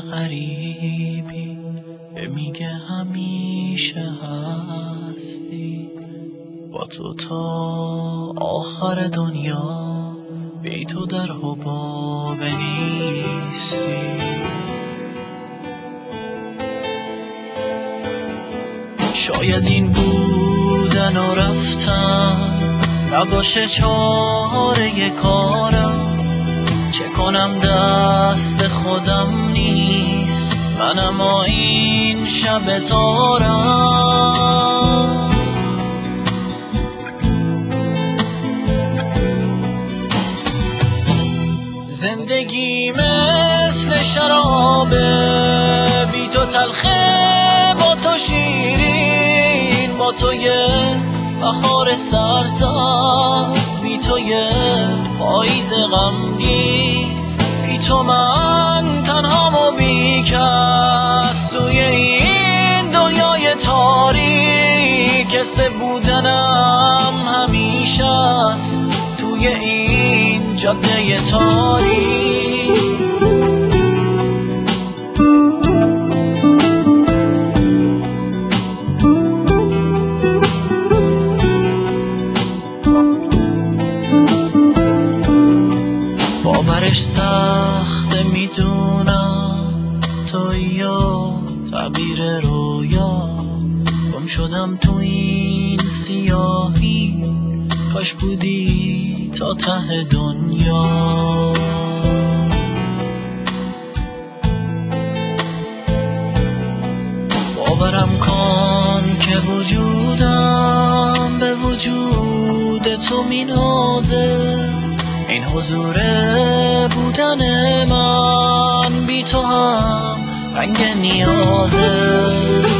غریبی که میگه همیشه هستی، با تو تا آخر دنیا، بی تو در حباب نیستی. شاید این بودن و رفتن نباشه چاره کارم، چه کنم دست خودم نیست، من اما این شب تارم. زندگی مثل شرابه، بی تو تلخه با تو شیرین، با تو یه بهار سرسبز، بی تو یه پاییز غمگین، بی تو من تنهام و بی کس توی این دنیای تاریک. قصه بودنم همیشه است توی این جاده تاریک. باورش سخته میدونم، تو یا تعبیر رویا، گم شدم تو این سیاهی، کاش بودی تا ته دنیا. باورم کن که وجودم به وجود تو مینازه، این حضور بودن من بی تو هم رنگ نیازه.